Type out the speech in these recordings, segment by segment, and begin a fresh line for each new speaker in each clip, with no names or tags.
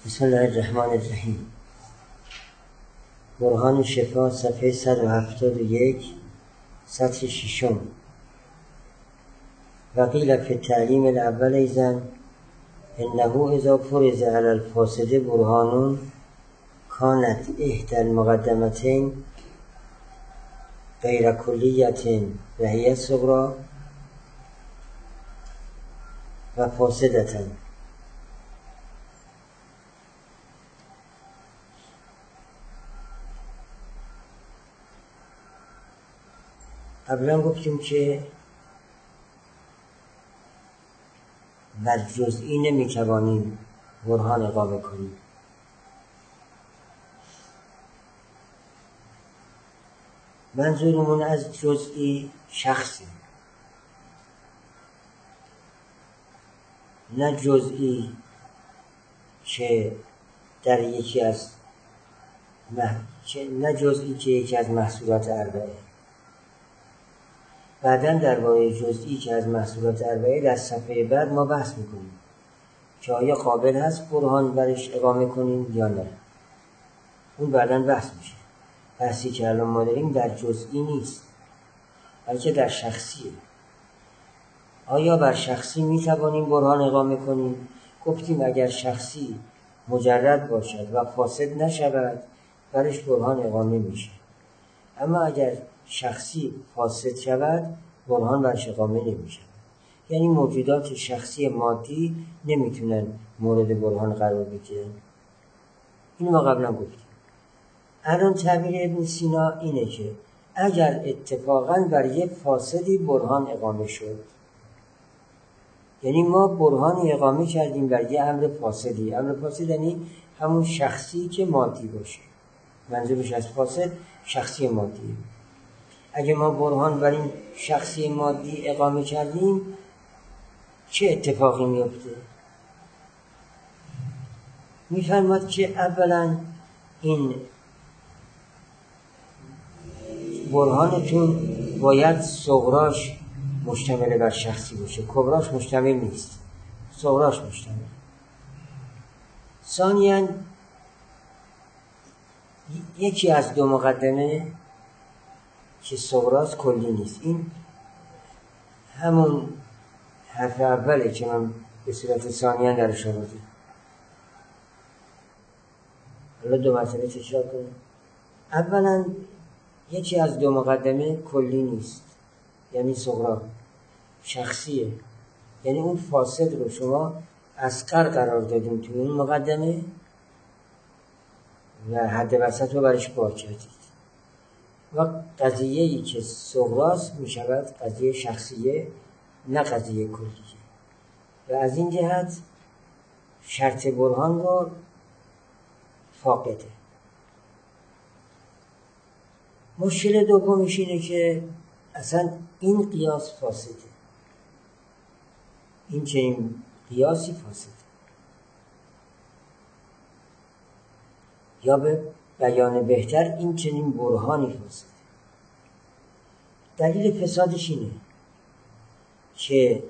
بسم الله الرحمن الرحیم. برهان شفا صفحه 171 سطر ششم. وقیل فی التعلیم الاول ایضا انه اذا فرض علی الفاسد برهان کانت احدى المقدمتین غیر کلیة و هی الصغری و فاسدة. قبلا گفتیم که بر جزئی نمیتوانیم برهان اقامه کنیم. منظورمون از جزئی شخصی، نه جزئی که در یکی از محصولات اربعه. بعداً درباره جزئی که از محصولات اربعه در صفحه بعد ما بحث میکنیم که آیا قابل هست برهان برش اقامه کنیم یا نه. اون بعداً بحث میشه. بحثی که الان ما داریم در جزئی نیست بلکه در شخصیه. آیا بر شخصی میتوانیم برهان اقامه کنیم؟ گفتیم اگر شخصی مجرد باشد و فاسد نشود برش برهان اقامه میشه. اما اگر شخصی فاسد شود برهان برش اقامه نمیشه. یعنی موجودات شخصی مادی نمیتونن مورد برهان قرار بگیرن. اینو ما قبلا گفتیم. الان تعبیر ابن سینا اینه که اگر اتفاقاً بر یک فاسدی برهان اقامه شد، یعنی ما برهانی اقامه کردیم بر یک امر فاسدی. امر فاسد یعنی همون شخصی که مادی باشه. منظورش از فاسد شخصی مادی. اگه ما برهان بر این شخصی مادی اقامه کردیم چه اتفاقی میفته؟ میفرماد که اولا این برهانتون باید صغراش مشتمل بر شخصی باشه، کبراش مشتمل نیست، صغراش مشتمل. ثانیاً یکی از دو مقدمه که صغراست کلی نیست. این همون حرف اوله که من به صورت ثانیاً درش آوردم. حالا دو مسئله تکرار کنم. اولا یکی از دو مقدمه کلی نیست، یعنی صغرا شخصیه. یعنی اون فاسد رو شما اصغر قرار دادیم توی اون مقدمه و حد وسط رو برش باز کردید و قضیه‌ای که صغراست می شود قضیه شخصیه نه قضیه کلیه و از این جهت شرط برهان رو فاقده. مشکل دومش اینه که اصلا این قیاس فاسده. این چنین قیاسی فاسده، یا به بیان بهتر این چنین برهانی فاسده. دلیل فسادش اینه که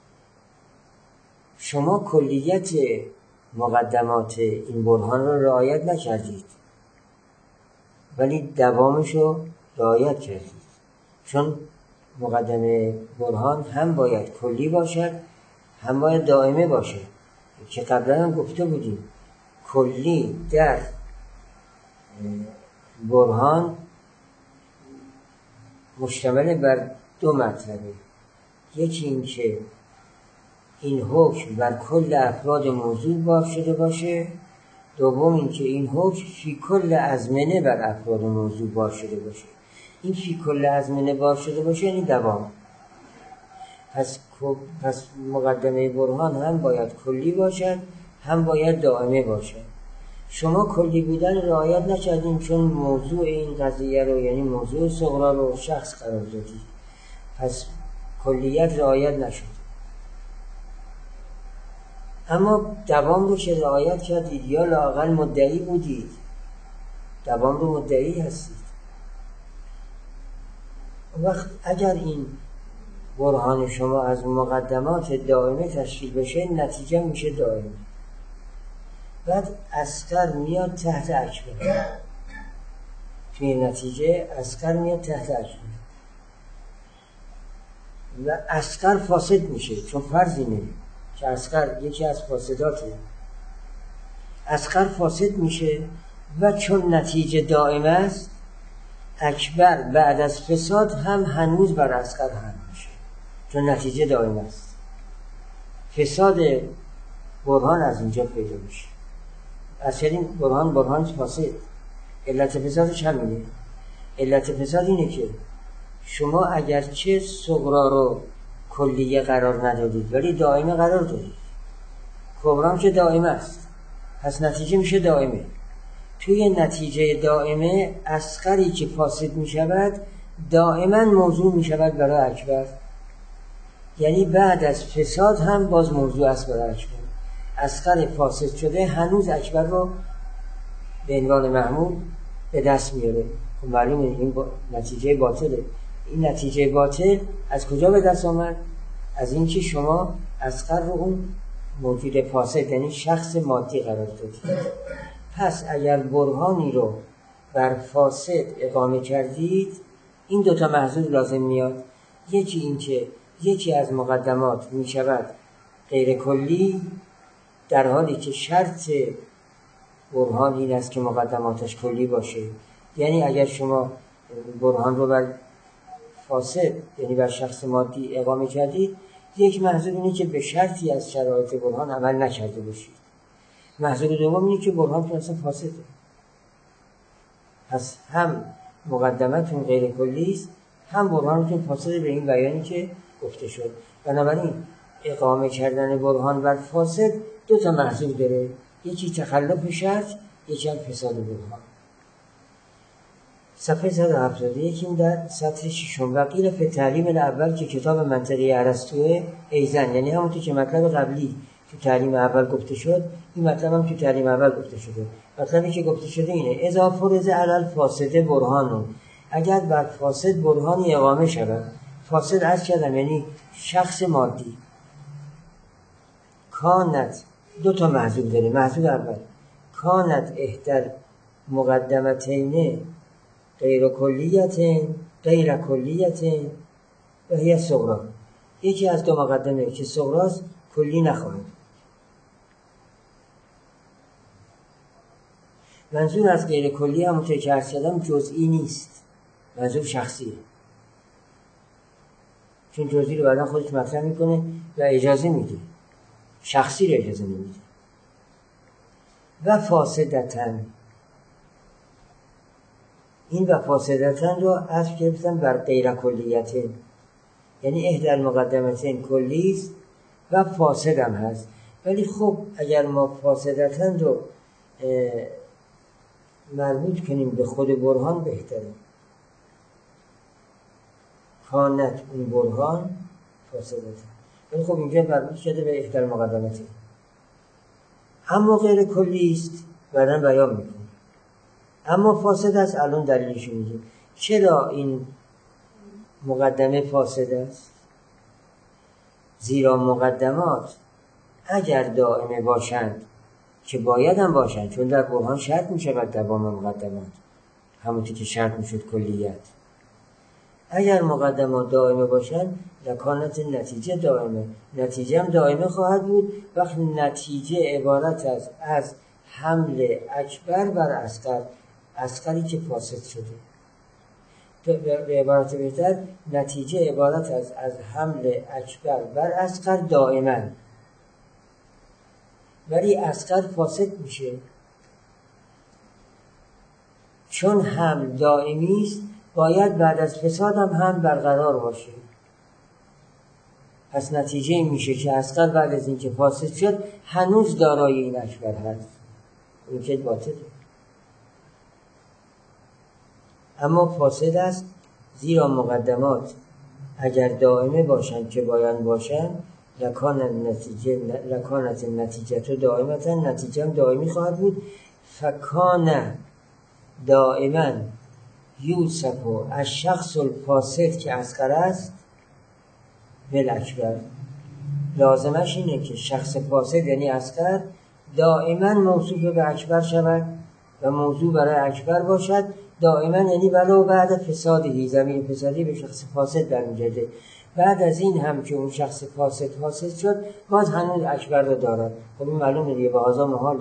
شما کلیت مقدمات این برهان رو رعایت نکردید ولی دوامش رو رعایت کردید. چون مقدمه برهان هم باید کلی باشد هم باید دائمه باشد که قبلا هم گفته بودیم کلی در برهان مشتمل بر دو مطلبه. یکی این که این حکم بر کل افراد موضوع بار شده باشه. دوم این که این حکم فی کل ازمنه بر افراد موضوع بار شده باشه. این فی کل ازمنه بار شده باشه یعنی دوام. پس مقدمه برهان هم باید کلی باشد هم باید دائمه باشد. شما کلی بودن رعایت نکردین چون موضوع این قضیه رو یعنی موضوع صغرا رو شخص قرار دادید. پس کلیت رعایت نشد. اما دوام رو که رعایت کردید یا لااقل مدعی بودید، دوام رو مدعی هستید. وقت اگر این برهان شما از مقدمات دائمه تشکیل بشه نتیجه میشه دائمه. بعد اصغر میاد تحت اکبر. توی نتیجه اصغر میاد تحت اکبر و اصغر فاسد میشه، چون فرض اینه که اصغر یکی از فاسداته. اصغر فاسد میشه و چون نتیجه دائم است، اکبر بعد از فساد هم هنوز بر اصغر هم میشه، چون نتیجه دائم است. فساد برهان از اینجا پیدا میشه. اصلا برهان فاسد. علت فسادش همینه. علت فساد اینه که شما اگرچه صغرا رو کلیه قرار ندادید ولی دائمه قرار دادید، کبرام که دائمه است، پس نتیجه میشه دائمه. توی نتیجه دائمه اصغری که فاسد میشود دائما موضوع میشود برای اکبر، یعنی بعد از فساد هم باز موضوع است برای اکبر. اصغر فاسد شده هنوز اکبر رو به عنوان محمول به دست میاره. خب معلومه این نتیجه باطله. این نتیجه باطل از کجا به دست آمد؟ از اینکه شما اصغر رو اون موجود فاسد یعنی شخص مادی قرار دادید. پس اگر برهانی رو بر فاسد اقامه کردید، این دوتا محذور لازم میاد. یکی این که یکی از مقدمات می شود غیر کلی، در حالی که شرط برهان این است که مقدماتش کلی باشه. یعنی اگر شما برهان رو بر فاسد یعنی بر شخص مادی اقامه کردید، یک محذور اینه که به شرطی از شرایط برهان عمل نکرده باشید. محذور دوم اینه که برهان که اصلا فاسده. پس هم مقدمتون غیر کلی است، هم برهانتون فاسده به این بیانی که گفته شد. بنابراین اقامه کردن برهان بر فاسد دو تا محذور داره، یکی تخلف شرط، یکی هم فساد برهان. صفحه 171 این در سطر ششم. وقیل فی تعلیم الاول که کتاب منطقی ارسطوئه ایزن، یعنی همونطور که مطلب قبلی تو تعلیم اول گفته شد، این مطلب هم تو تعلیم اول گفته شده. مطلبی که گفته شده اینه: اذا فرض علی الفاسد برهان، اگر بر فاسد برهانی اقامه شود. فاسد از کردم یعنی شخص مادی. کانت دو تا محذور داره. محذور اول کانت احدر مقدمتین غیر کلیتین و هی صغرا، یکی از دو مقدمه که صغراست کلی نخواهد. منظور از غیر کلی همونطور که عرض کردم جزئی نیست، منظور شخصیه، چون جزئی رو بعدا خودش مطرح میکنه و اجازه میده، شخصی رو اجازه نمیده. و فاسدتن، این و فاسدتن رو عطف کردن بر غیر کلیتین، یعنی احدى المقدمتین کلی است و فاسد هم هست. ولی خب اگر ما فاسدتن رو مربوط کنیم به خود برهان بهتره. کانت اون برهان فاسدتن، ولی خب اینجا مربوط شده به احدى المقدمتین، اما غیر کلی است بعداً بیان میکنه. اما فاسد است، الان دلیلش میگیم. چرا این مقدمه فاسد است؟ زیرا مقدمات اگر دائمه باشند، که باید هم باشند، چون در برهان شرط میشود دوام مقدمات، همونطور که شرط میشد کلیت. اگر مقدمات دائمه باشند لکانت نتیجه دائمه، نتیجه هم دائمه خواهد بود. وقتی نتیجه عبارت از حمل اکبر بر اصغر، اصغری که فاسد شده، به عبارت بهتر نتیجه عبارت از حمل اکبر بر اصغر دائما، ولی اصغر فاسد میشه چون حمل دائمی است، باید بعد از فساد هم برقرار باشه. پس نتیجه این میشه که اصغر بعد از اینکه فاسد شد هنوز دارای این اکبر هست، این که باطله. اما فاسد است زیرا مقدمات اگر دائمه باشند که باید باشند لکانت نتیجه تو دائمتا، نتیجه هم دائمی خواهد بود. فکان دائما یوسف از شخص الفاسد که اصغر است بل اکبر، لازمش اینه که شخص فاسد یعنی اصغر دائما موصوف به اکبر شود و موضوع برای اکبر باشد دائما، یعنی ولو بعد فسادی، زمین فسادی به شخص فاسد برمیگرده. بعد از این هم که اون شخص فاسد شد باز هنوز اکبر رو دارد. خب این معلومه دیگه، به هذا محاله.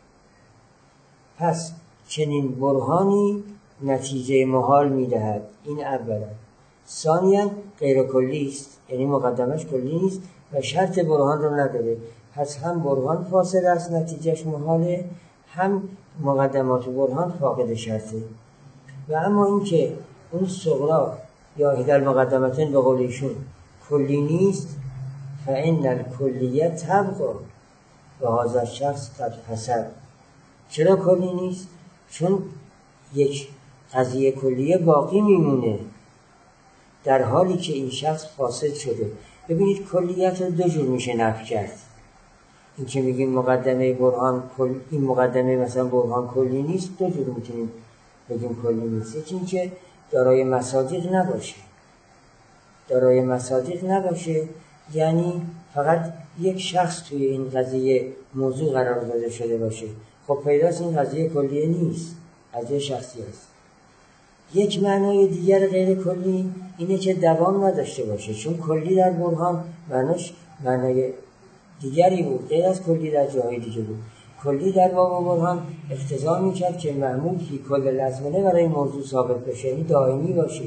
پس چنین برهانی نتیجه محال میدهد. این اولا. ثانیا غیر کلی است، یعنی مقدمش کلی نیست و شرط برهان رو نداره. پس هم برهان فاسد است نتیجهش محاله، هم مقدمات برهان فاقد شرطه. و اما این که اون صغرا یا احدی المقدمتین به قول ایشون کلی نیست، فإن الکلیه تبقی و هذا الشخص قد فسد. چرا کلی نیست؟ چون یک قضیه کلیه باقی میمونه در حالی که این شخص فاسد شده. ببینید کلیت رو دو جور میشه نفی کرد. این که میگیم مقدمه برهان این مقدمه مثلا برهان کلی نیست، دو جور میتونیم بگیم کلی نیست. یکی این که دارای مصادیق نباشه. دارای مصادیق نباشه یعنی فقط یک شخص توی این قضیه موضوع قرار داده شده باشه. خب پیداست این قضیه کلیه نیست، قضیه شخصی است. یک معنای دیگر غیر کلی اینه که دوام نداشته باشه، چون کلی در برهان معنای دیگری بود غیر از کلی در جاهای دیگه بود. کلی در باب برهان اقتضا میکرد که معمول فی کل الازمنه برای موضوع ثابت بشه، یعنی دائمی باشه.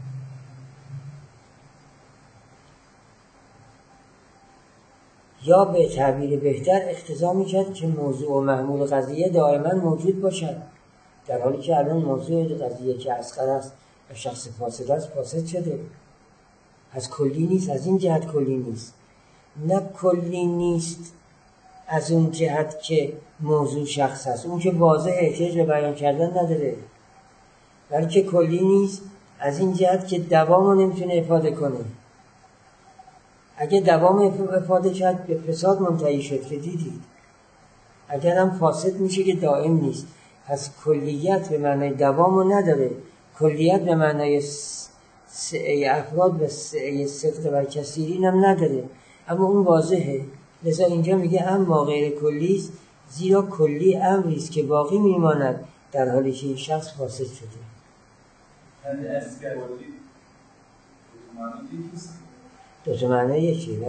یا به تعبیر بهتر اقتضا میکرد که موضوع و محمول قضیه دائما موجود باشد، در حالی که الان موضوع قضیه که اصغر است و شخص فاسد است فاسد شده. از کلی نیست، از این جهت کلی نیست. نه کلی نیست از اون جهت که موضوع شخص است، اون که واضح احتیاج به بیان کردن نداره، بلکه کلی نیست از این جهت که دوام رو نمیتونه افاده کنه. اگه دوام افاده کرد به فساد منتهی شد که دیدید، اگر هم فاسد میشه که دائم نیست. پس کلیت به معنای دوام رو نداره، کلیت به معنای افراد و صدق و کثیرین هم نداره، اما اون واضحه. لذا اینجا میگه اما غیر کلی است، زیرا کلی امری است که باقی میماند در حالی که این شخص فاسد شده.
یعنی اصل کلی
دو تا معنی یکی.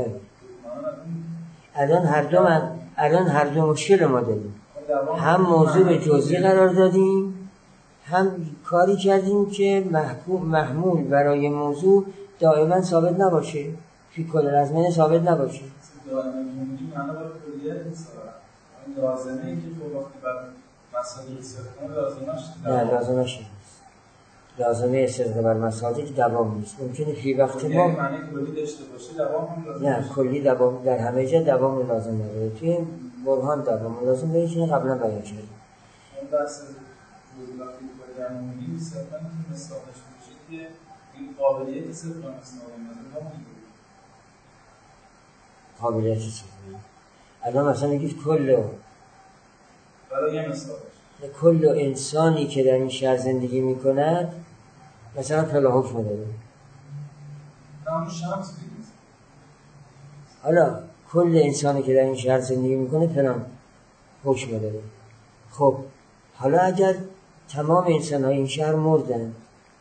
الان هر دو مشکل ما داریم، هم موضوع به جزئی قرار دادیم، هم کاری کردیم که محمول برای موضوع دائما ثابت نباشه، فی کل الازمنه ثابت نباشه.
دائما موجودی معنی برای کلیت نیست، این لازمه ای که تو وقتی بر مسائل استفاده لازمش
نه لازمش نیست. لازمه استفاده بر مسائل دوام نیست. ممکنه فی وقت ما
معنی کلی داشته باشه دوام هم لازم
نه کلی دوام در همه جا دوام لازم نداره. توی برهان دوام لازم داره که قبلا بیان شده.
اون بحث وقتی که در موجودی صرفا مثالش میشه که این قابلیت صرفا استفاده نمی‌کنه.
قابلیت استفاده. الان مثلا میگید کل کل انسانی که در این شهر زندگی میکند مثلا فلا حکم داره. حالا کل انسانی که در این شهر زندگی میکنه فلان حکم داره. خب حالا اگر تمام انسان‌های این شهر مردن،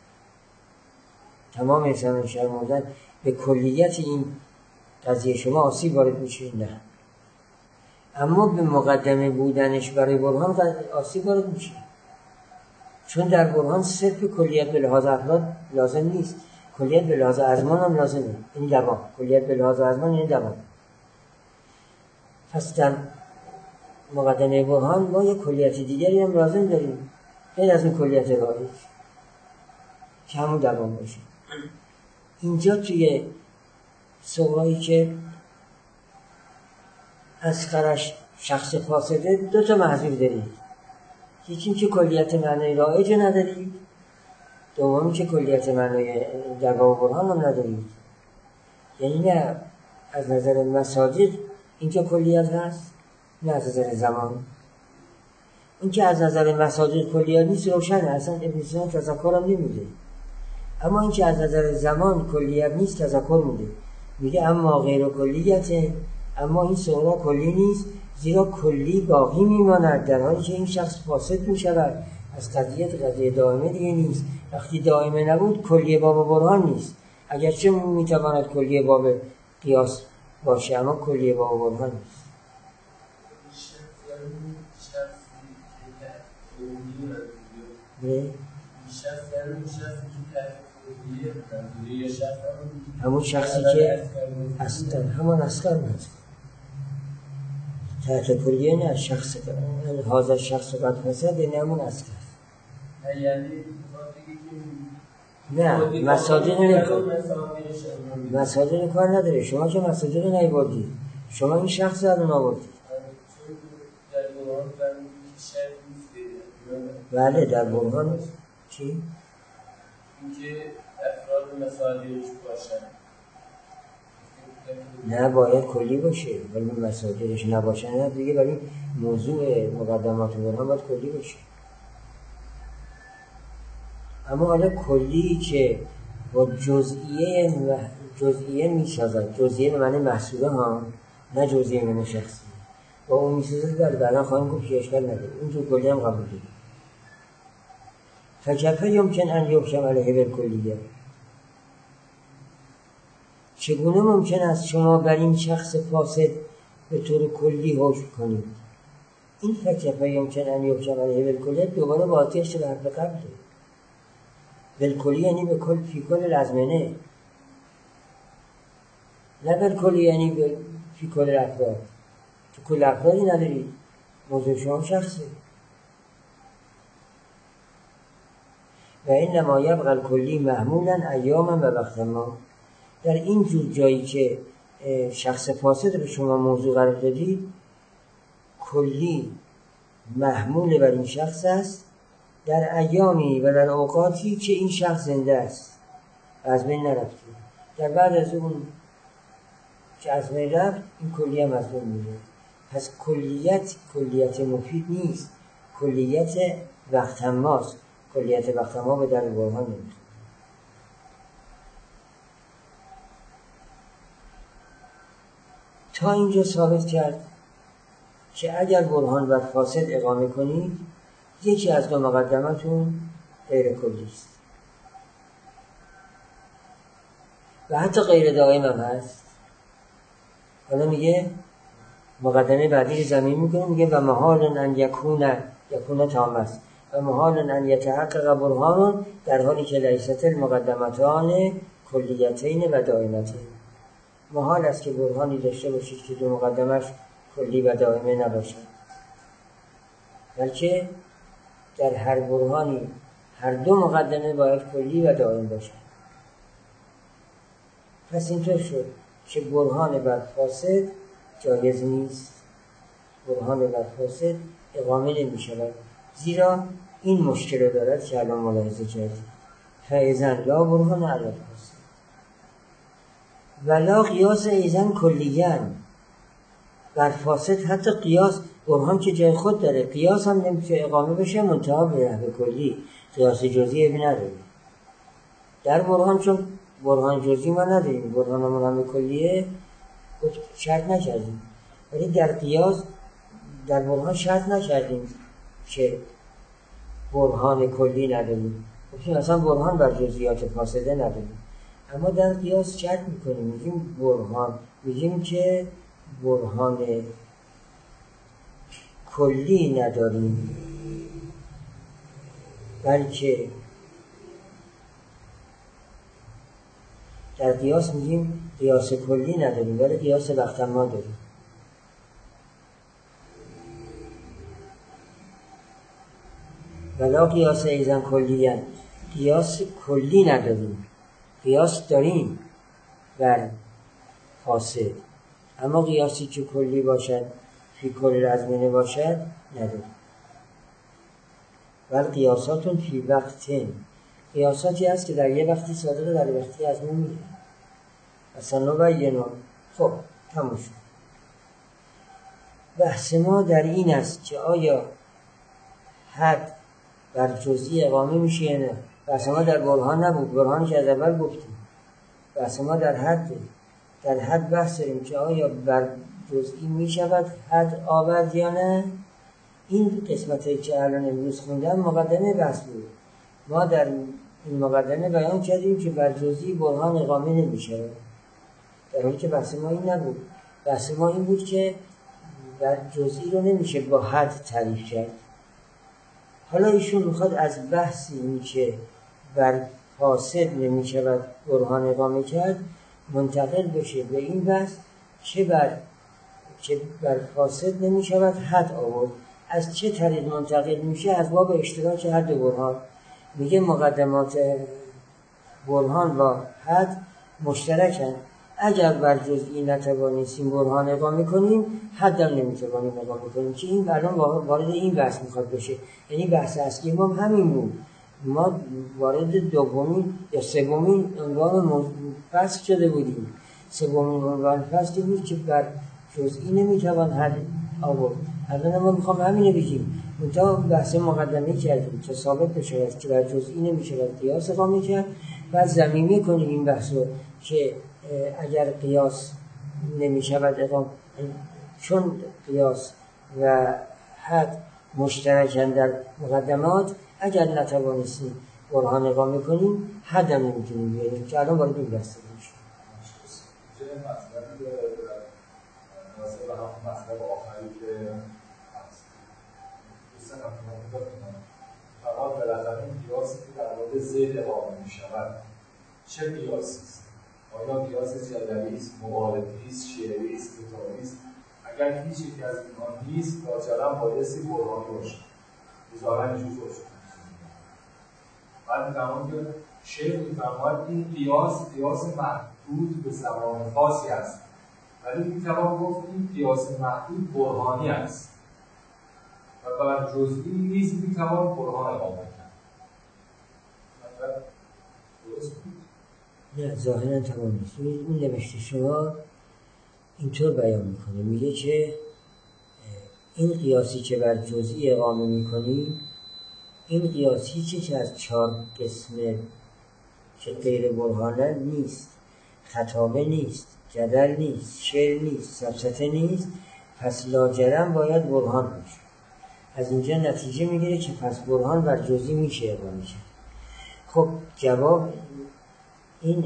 به کلیت این قضیه شما آسیب وارد میشه؟ نه. اما به مقدمه بودنش برای برهان آسیب وارد میشه، چون در برهان صرف کلیت به لحاظ افراد لازم نیست، کلیت به لحاظ ازمان هم لازمه، این دوام. کلیت به لحاظ ازمان این دوام. پس در مقدمه برهان ما یک کلیت دیگری هم لازم داریم غیر از این کلیت رایج که همون دوام باشه. اینجا توی صغرایی که اصغرش شخص فاسده دو تا محذوف دارید. یکی که کلیت معنای رایج ندارید، دومی که کلیت معنای در باب برهان هم ندارید. یعنی نه از نظر مصادیق اینجا کلیت هست، نه از نظر زمان. این که از نظر مصادیق کلیت نیست روشنه، اصلا ابن سینا تذکر هم نمیده. اما این که از نظر زمان کلیت نیست تذکر میده. میگه اما غیر کلیته، اما این صغرا کلی نیست، زیرا کلی باقی میماند، در حالی که این شخص فاسد میشود. از قضیه دائمه دیگه نیست. وقتی دائمه نبود کلی باب برهان نیست، اگرچه میتواند کلی باب قیاس باشه، اما کلی باب برهان نیست. همون شخصی که اصلا همان اصغر نیست تحت کلیه، نه شخص هذا شخص قد فسد، یعنی همون اصغر. نه مساجد کار نداره. شما که مساجد رو نیاوردید، شما این شخص رو الان آوردید. بله در برهان چی؟
اینکه افراد مساجدش باشن.
نه باید کلی باشه، ولی مساجدش نباشن نه دیگه. ولی موضوع مقدمات برهان باید کلی باشه. اما حالا کلی که با جزئیه میسازد، جزئیه به معنی محصوله ها، نه جزئیه به معنی شخصی، با اون میسازد. بعدا خواهیم گفت که اشکال نداره، اون تو کلی هم قبول داریم. فکیف یمکن ان یحکم علیه بالکلیه، چگونه ممکن است شما بر این شخص فاسد به طور کلی حکم کنید؟ این فکیف یمکن ان یحکم علیه بالکلیه دوباره باطیش به حرف قبله. بالکلی یعنی به کل، فی کل الازمنه، نه بالکلی یعنی فی کل الافراد. تو کل افرادی ندارید، موضوع شما شخصه. و انما یبقى الکلی محمولا ایاما و وقتا ما. در این جور جایی که شخص فاسد به شما موضوع قرار دادید، کلی محمول بر این شخص است در ایامی و در اوقاتی که این شخص زنده است، از بین نرفته. در بعد از اون که از بین رفت، این کلی هم از بین میره. پس کلیت مفید نیست، کلیت وقت ماست. کلیت وقت ما به در برهان نمیخواد. تا اینجا ثابت کرد که اگر برهان بر فاسد اقامه کنید، یکی از دو مقدمتون غیر کلی است و حتی غیر دائم هم هست. حالا میگه مقدمه بعدی زمین میکنه، میگه و محال ان یکون تام است و محال ان یتحقق برهان، در حالی که لیست المقدمتان کلیتین و دائمتین. محال است که برهانی داشته باشید که دو مقدمش کلی و دائمه نباشد، بلکه در هر برهانی هر دو مقدمه باید کلی و دائم باشد. پس اینطور شد که برهان بر فاسد جایز نیست، برهان بر فاسد اقامه نمی شود، زیرا این مشکل دارد که الان ملاحظه کردیم. فایزن لا برهان علی الفاسد ولا قیاس ایزن کلیان بر فاسد. حتی قیاس برهان که جای خود داره، قیاس هم نمیشه اقامه بشه منتها به نحو کلی، قیاس جزئی ابی نداره در برهان. چون برهان جزئی ما نداریم، برهان هم کلیه، شرط نکردیم. ولی در قیاس در برهان شرط نکردیم که برهان کلی نداریم، اصلا برهان بر جزئیات فاسده نداریم. اما در قیاس شرط میکنیم، میگیم برهان، میگیم که برهان کلی نداریم، بلکه در قیاس میگیم قیاس کلی نداریم ولی قیاس وقت ما داریم. ولا قیاس ایزن کلیان، قیاس کلی نداریم، قیاس داریم بر فاسد، اما قیاسی که کلی باشد، فی کل الازمنه باشد، نداریم. ولی قیاساتون فی وقتین، قیاساتی هست که در یه وقتی صادقه، در یه وقتی از نمیره. اصلا نبینم. خب تموم شد. بحث ما در این است که آیا حد بر جزئی اقامه میشه یا نه. بحث ما در برهان نبود، برهانی که از اول گفتیم. بحث ما در حد بحث داریم که آیا بر جزئی می شود حد آورد یا نه. این قسمتی که الان امروز خوندم مقدمه بحث بود. ما در این مقدمه بیان کردیم که بر جزئی برهان اقامه نمی شود، در حالی که بحث ما این نبود. بحث ما این بود که بر جزئی رو نمیشه با حد تعریف کرد. حالا ایشون میخواد از بحثی این که بر فاسد نمی شود برهان اقامه کرد منتقل بشه به این بحث که بر فاسد نمی شود حد آورد. از چه طریق منتقل میشه؟ از باب اشتراک هر دو برهان. میگه مقدمات برهان و حد مشترکن. اگر بر جزئی نتوانستیم برهان اقامه کنیم، حد هم نمیتوانیم اقامه کنیم، که این الان وارد این بحث میخواد بشه. یعنی بحث اصلی ما همین بود. ما وارد دومین یا سومین عنوان فصل شده بودیم. سومین عنوان فصلی بود که بر جزئی نمیتوان حد آورد. الان ما میخوام همینه بگیم. منتها بحث مقدمه کردیم که ثابت بشه که بر جزئی نمیشه قیاس اقامه کرد. بعد زمینه کنیم این بحث رو که اگر قیاس نمیشود اقامه، چون قیاس و حد مشترکن در مقدمات، اگر نتوانستیم برهان اقامه کنیم حد هم نمیتونیم بیاریم، که الان وارد این بحث میشه.
چه مطلبی داره مناسب به همون مطلب آخری که دوستان هم بکنم فقط بالاخره این قیاسی که در مورد زید اقامه میشود چه قیاسی است؟ آیا قیاس جدلی است، مبالغه‌ای است، شعری است، کتابی است؟ اگر هیچ یکی از اینها نیست لاجرم بایستی برهانی باشه. ظاهرا اینجور باشه. بعد می‌فهمم که شیخ می‌فرماید این قیاس محدود به زمان خاصی است. ولی می‌توان گفت این قیاس محدود برهانی است. و بر جزئی نیز می‌توان برهان اقامه کرد. مطلب درست بود؟
نه، ظاهرا تمام نیست. این نوشته شما اینطور بیان میکنه، میگه که این قیاسی که بر جزئی اقامه میکنیم، این قیاسی که از 4 قسمه که غیر برهانه نیست، خطابه نیست، جدل نیست، شعر نیست، سفسطه نیست، پس لاجرم باید برهان باشه. از اینجا نتیجه میگیره که پس برهان بر جزئی میشه اقامه کرد. خب جواب این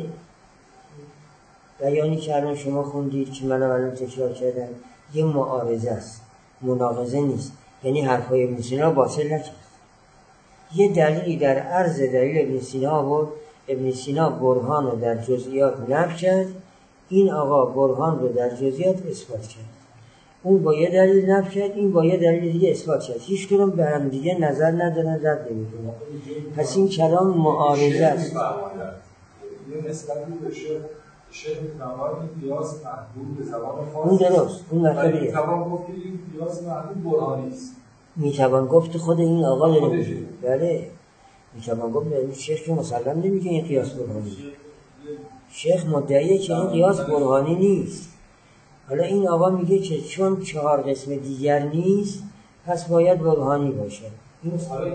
بیانی که الان شما خوندید که من الان تکرار کردم یه معارضه است، مناقضه نیست. یعنی حرفای ابن سینا باطل نکرد. یه دلیلی در عرض دلیل ابن سینا آورد. ابن سینا برهان رو در جزئیات نفی کرد، این آقا برهان رو در جزئیات اثبات کرد. اون با یه دلیل نفی کرد، این با یه دلیل دیگه اثبات کرد. هیچ کدوم به هم دیگه نظر ندارن، رد نمی‌کنن. پس این کلام معارضه است.
یه نسبتی بشه شیخ می‌فرماید این قیاس محدود به زبان خاص.
اون درست، اون مطلبیه.
می‌توان گفت که این قیاس محدود برهانی است.
می‌توان گفت خود این آقا نمیگه. بله. می‌توان گفت شیخ که مسلم نمیگه این قیاس برهانی. شیخ مدعیه که این قیاس برهانی نیست. حالا این آقا میگه که چون 4 قسم دیگر نیست پس باید برهانی باشه. این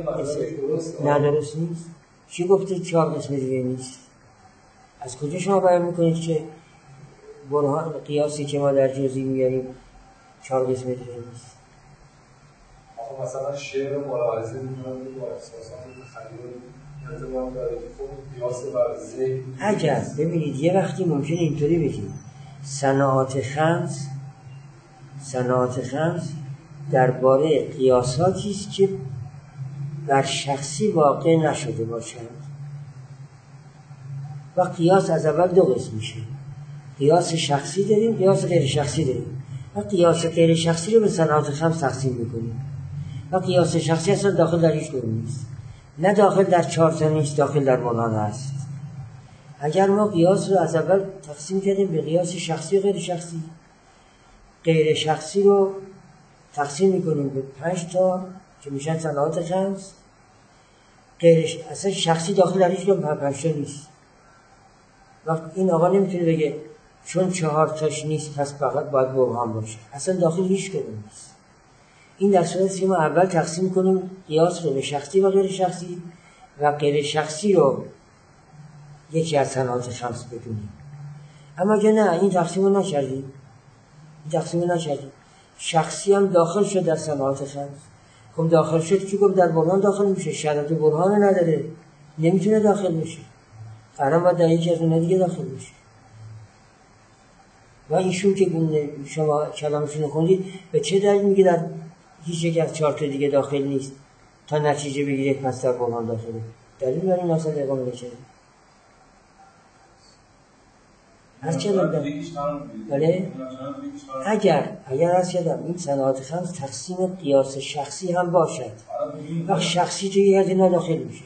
نه درست نیست. چی گفته 4 قسم دیگر نیست؟ از کجا شما بیان میکنید که برهان قیاسی که ما در جزئی میاریم 4 قسم دیگر نیست؟
آخه مثلا شعر ملاحظه میکنید با احساسات تخیل ارتباط داره که خود قیاس بر ذهن.
اگر ببینید یه وقتی ممکنه اینطوری بگیم صناعات خمس درباره قیاساتی است که بر شخصی واقع نشده باشند. و قیاس از اول 2 قسم میشه. قیاس شخصی داریم، قیاس غیر شخصی داریم. و قیاس غیر شخصی رو به صناعات خمس تقسیم میکنیم. و قیاس شخصی اصلا داخل در هیچ کدوم نیست. نه داخل در 4 تا نیست، داخل در برهان هست. اگر ما قیاس رو از اول تقسیم کردیم به قیاس شخصی و غیر شخصی، غیر شخصی رو تقسیم میکنیم به 5 تا که میشن صناعات خمس. اصلا شخصی داخل در هیچ کدوم 5 تا نیست. وقت این آقا نمیتونه بگه چون 4 تاش نیست پس فقط باید برهان باشه. اصلا داخل هیچ کدوم نیست. این در صورتی که ما اول تقسیم کنیم قیاس رو به شخصی و غیر شخصی و غیر شخصی رو یکی از صناعات خمس بدونیم. اما که نه، این تقسیم رو نکردیم. تقسیم نکردیم. شخصی هم داخل شد در صنعات خمس. خب داخل شد که گفت در برهان داخل میشه، شرط برهان نداره، نمیتونه داخل بشه، قرار باید در یکی از اونها دیگه داخل بشه. و ایشون که شما کلامشون رو خوندید به چه دلیل میگه در هیچ یک از 4 تا دیگه داخل نیست تا نتیجه بگیرید پس در برهان داخله؟ دلیل برای این اصلا اقامه نکرده. هر چه دادم بله اگر از کردم این صنعات خمس تقسیم قیاس شخصی هم باشد و شخصی توی از اینا داخل میشه.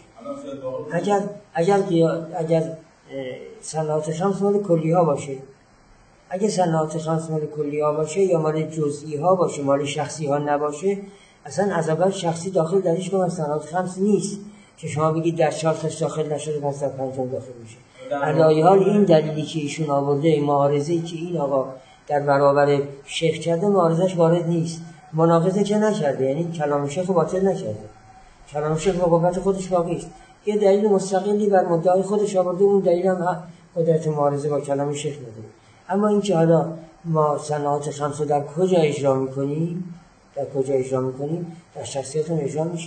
اگر صنعات خمس مال کلی ها باشه، اگه صنعات خمس مال کلی ها باشه یا مال جزئی ها باشه، مال شخصی ها نباشه، اصلا از اول شخصی داخل در هیچ کدوم از صنعات خمس نیست که شما بگید در 4 تاش داخل نشده پس در 5 داخل میشه. علاوه حال این دلیلی که ایشون آورده، معارضه‌ای که این آقا در برابر شیخ کرده، معارضش وارد نیست، مناقضه که نکرده، یعنی کلام شیخ رو باطل نکرده، کلام شیخ با قوت خودش باقی است. یه دلیل مستقلی بر مدعای خودش آورده، اون دلیل هم قدرت معارضه با کلام شیخ نداره. اما این که حالا ما صنعات خمس رو در کجا اجرا میکنیم، در شخصیتون اجرا میشه.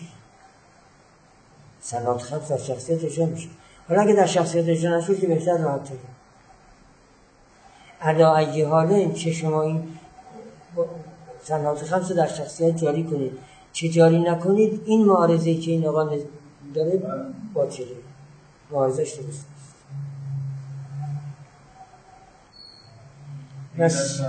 صنعات خمس در شخصیت اجرا میشه. حالا اگه در شخصیت اجرا نشد که بهتر راحت تره. علا ای حاله چه شما این صنعات خمس رو در شخصیت جاری کنید چه جاری نکنید، این معارضه‌ای که این آقا داره باطله، معارضه‌اش درست نیست.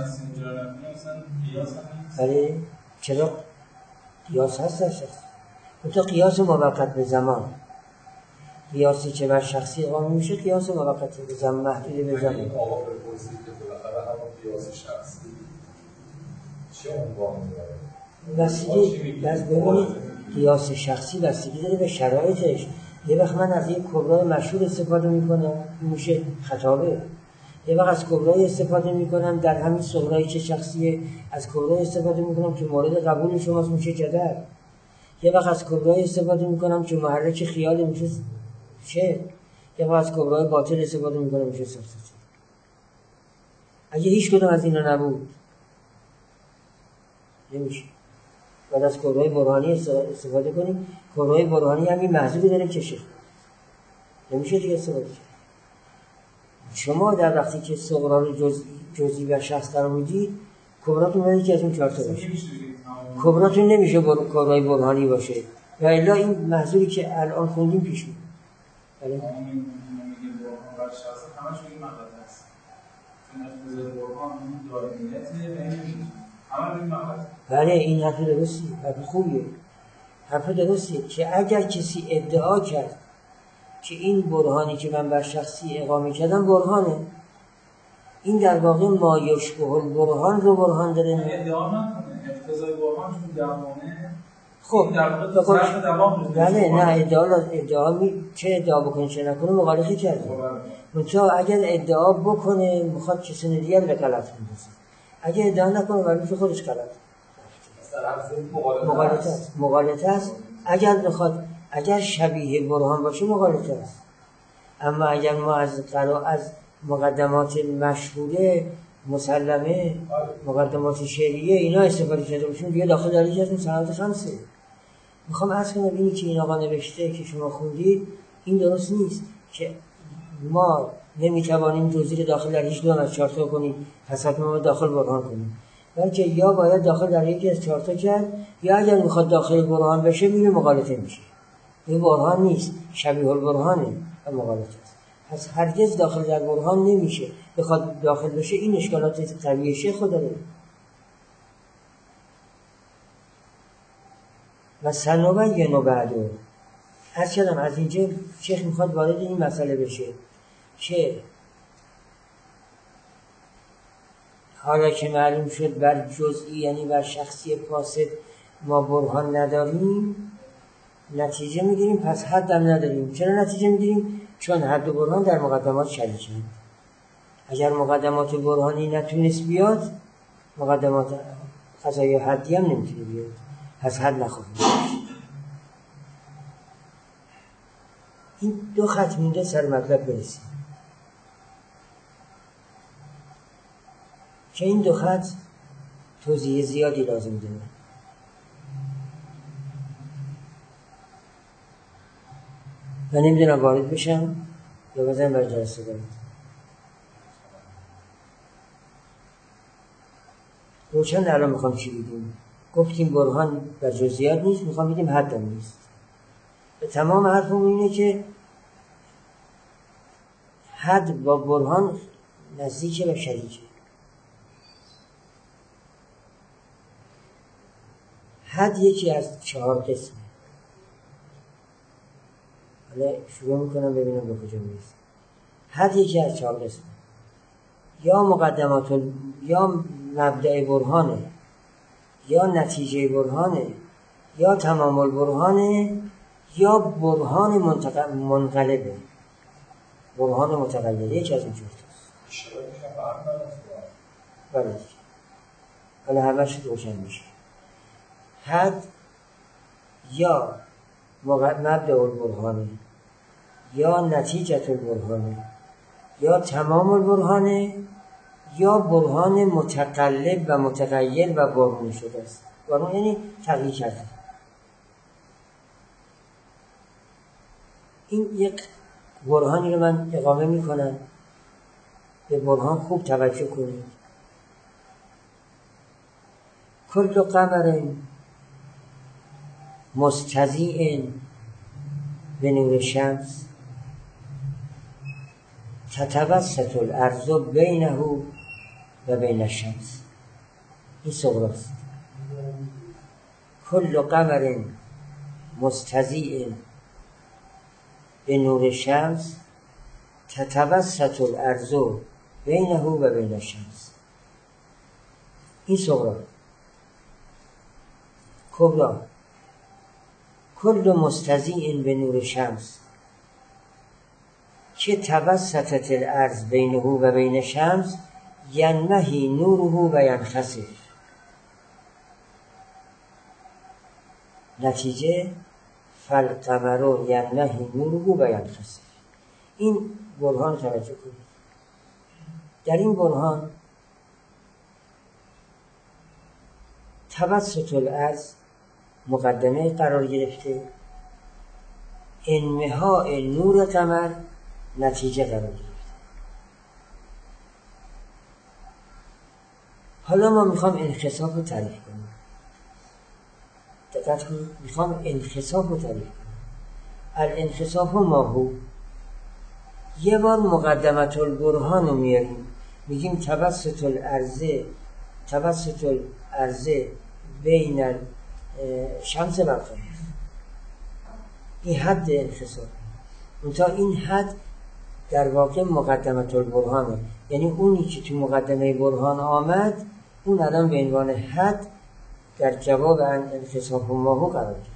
بله چرا؟ قیاس هست در شخص، تو قیاس موقت به زمان، قیاسی که بر شخصی اقامه میشه قیاس موقت به زمان، محدود به زمان.
این آقا بپرسید که بالاخره همون قیاس شخصی چه عنوان داره؟
بستگی ببینید قیاس شخصی بستگی داره به شرایطش. یه وقت من از یک کبرای مشهور استفاده میکنم میشه خطابه، یه وقت از کبرای استفاده میکنم در همین صغرایی که شخصیه، از کبرای استفاده میکنم که مورد قبول شماست میشه جدل، یه وقت از کبرای استفاده میکنم که محرک خیال میشه چه، یه وقت از کبرای باطل استفاده میکنم میشه سفسطه. اگه هیچ کدوم از اینا نبود نمیشه. بعد از کبرای برهانی استفاده کنیم. کبرای برهانی همین محضوری داره کشه، نمیشه دیگه استفاده کنیم. شما در وقتی که صغرا رو جزئی و شخص قرار میدید، کبراتون باید یکی از اون 4 تا باشه. کبراتون نمیشه کبرای برهانی باشه و الا این محضوری که الان خوندیم پیش میاد. بله بله این حرف درستی، حرف خوبیه، حرف درستی که اگر کسی ادعا کرد که این برهانی که من بر شخصی اقامه کردم برهانه، این در واقع ما یشبه البرهان رو برهان داره.
ادعا نکنه اقتضای برهان چون دوامه.
خب بله نه ادعا چه ادعا بکنه چه نکنه مخالفه کرده. منتها اگر ادعا بکنه میخواد کسی دیگر به غلط بندازه، اگه ادعا نکنه ولی که خودش غلط مغالطه است. اگر شبیه برهان باشه مغالطه است. اما اگر ما از مقدمات مشهوره مسلمه، مقدمات شعریه اینا استفاده کرده باشیم دیگه داخل داری از اون صنعات خمسه. میخوام عرض کنم اینی که این آقا نوشته که شما خوندید این درست نیست که ما نمیتوانیم جزئی داخل در هیچ کدوم از 4 تا کنیم پس ما داخل برهان کنیم، بلکه یا باید داخل در یکی از 4 تا کرد، یا اگر میخواد داخل برهان بشه میره مغالطه میشه. این برهان نیست، شبیه البرهانه و مغالطه است. پس هرگز داخل در برهان نمیشه. بخواد داخل بشه این اشکالات قوی شیخ داره. و سنبین بعدو از کلم از اینجا شیخ میخواد وارد این مسئله بشه که حالا که معلوم شد بر جزئی یعنی بر شخصی فاسد ما برهان نداریم، نتیجه میگیریم پس حد هم نداریم. چرا نتیجه میگیریم؟ چون حد و برهان در مقدمات شریکن. اگر مقدمات برهانی نتونست بیاد، مقدمات قضایی حدی هم نمیتونه بیاد، پس حد نخواهیم. این 2 خط مونده سر مطلب برسیم که این 2 خط توضیح زیادی لازم داره. و نمیدونم وارد بشم یا بزنم بر جلسه دارید. روشن الان میخوام چی بگیم. گفتیم برهان بر جزئیات نیست، میخوام بگیم حد هم نیست. تمام حرفمون اینه که حد با برهان نزدیکه و شریکه. حد یکی از 4 قسمه. حالا شروع میکنم ببینم به کجا میرسه. حد یکی از 4 قسمه. یا مقدمات یا مبدأ برهانه، یا نتیجه برهانه، یا تمام البرهانه، یا برهان منقلبه، برهان متغیر. یکی از این جفتاست. بله. حالا همش روشن میشه. حد یا مبدأ البرهانه، یا نتیجه البرهانه، یا تمام البرهانه، یا برهان متقلب و متغیر و بارون شده است. بارون یعنی تغییر کرده. این یک برهانی رو من اقامه میکنم. به برهان خوب توجه کنید. کل قمر مستضیء به نور شمس تتوسط الارض بینه و بین الشمس. این صغراست. کل قمر مستضیء به نور شمس تتوسط الارض بینه و بین الشمس. این صغرا. کبرا کل مستضیء به نور شمس که توسطت الارض بینه و بین شمس ینمحی نوره و ینخسف. نتیجه فالقمر ینمحی نوره و ینخسف. این برهان توجه کنید. در این برهان توسط الارض مقدمه قرار گرفته، انمحاء نور قمر نتیجه قرار گرفته. حالا ما میخوام انخساف رو تعریف کنیم. دقت کنید. میخوام انخساف رو تعریف کنیم. الانخساف ما هو. یه بار مقدمت البرهان رو میاریم، میگیم توسط الارض بین شمس و قمر. این حد انخساف. منتها این حد در واقع مقدمت البرهانه، یعنی اونی که تو مقدمه برهان آمد اون الان به عنوان حد در جواب انخساف ماهو قرار گرفت.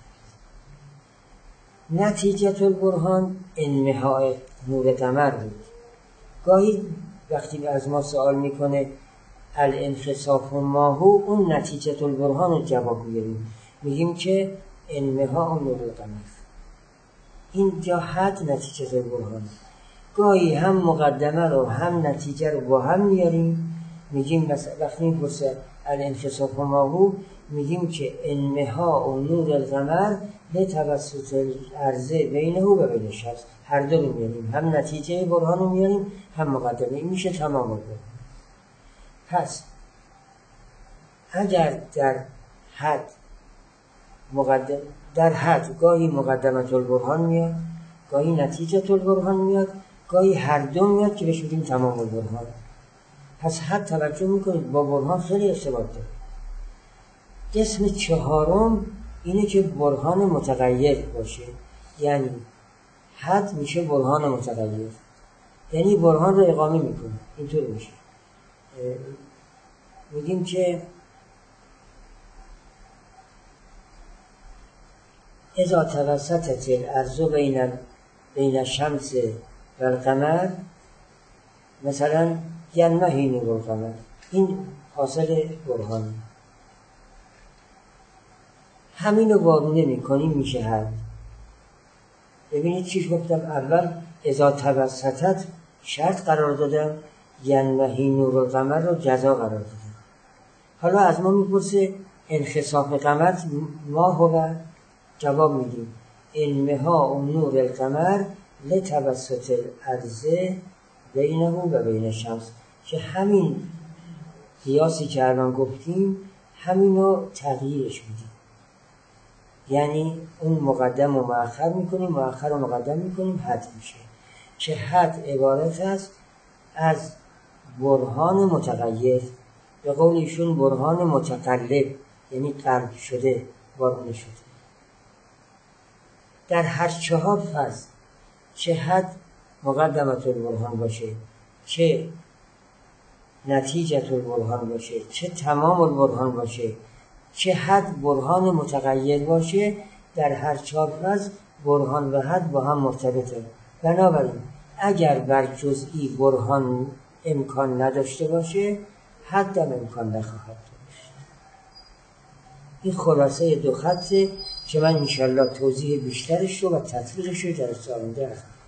نتیجه البرهان انمحاء نور قمر بود. گاهی وقتی از ما سوال میکنه الانخساف ماهو، اون نتیجه البرهان رو جواب میگیریم، میگیم که انمحاء نور قمر. اینجا حد نتیجه البرهان. گاهی هم مقدمه رو هم نتیجه رو با هم میاریم، میگیم مثلا وقتی میپرسه الانخساف ماهو، میگیم که انمحاء نور القمر لتوسط الارض بینه و بین الشمس. هر دو رو میاریم، هم نتیجه برهان رو میاریم هم مقدمه. این میشه تمام برهان. پس اگر در حد گاهی مقدمت البرهان میاد، گاهی نتیجه البرهان میاد، گاهی هر دو میاد که بهش میگیم تمام البرهان. پس حد توجه میکنید با برهان خیلی ارتباط داره. قسم 4 اینه که برهان متغیر باشه، یعنی حد میشه برهان متغیر، یعنی برهان رو اقامه میکنه. اینطور میشه. میگیم که اذا توسطت الارض بین الشمس و القمر، مثلا ینمحی نور القمر. این حاصل برهان. همین رو وارونه میکنیم میشه حد. ببینید چیش گفتم. اول اذا توسطت شرط قرار دادم، ینمحی نور القمر رو جزا قرار دادم. حالا از ما میپرسه انخساف قمر ما هو، جواب میدیم انمها نور القمر لتوسط الارض بینه و بین الشمس، که همین قیاسی که الان گفتیم همینو تغییرش میدیم، یعنی اون مقدم و مؤخر میکنیم، مؤخر و مقدم میکنیم، حد میشه که حد عبارت است از برهان متغیر، به قول ایشون برهان متقلب، یعنی قلب شده، وارونه شده. در هر 4 فصل چه حد مقدمت البرهان باشه، چه نتیجت البرهان باشه، چه تمام البرهان باشه، چه حد برهان متغیر باشه، در هر 4 فصل برهان و حد با هم مرتبطه. بنابراین اگر بر جزئی برهان امکان نداشته باشه، حدم امکان نخواهد داشت. این خلاصه 2 خطه که من انشالله توضیح بیشترش رو و تطبیقش رو در سال آینده